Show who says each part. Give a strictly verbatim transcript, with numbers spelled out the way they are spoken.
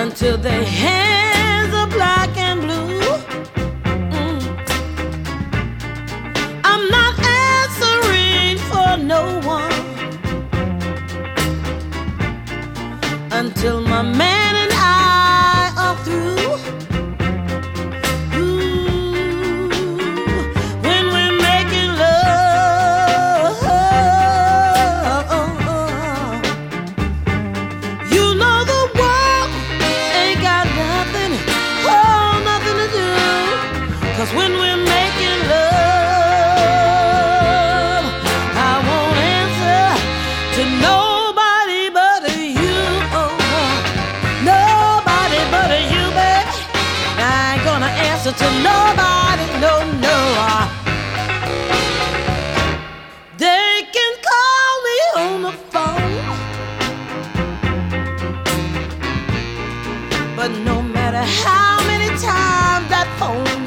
Speaker 1: until their hands are black and blue. Mm. I'm not answering for no one until my man and I are through. Cause when we're making love, I won't answer to nobody but you. Oh, nobody but you, baby. I ain't gonna answer to nobody, no, no. They can call me on the phone, but no matter how many times that phone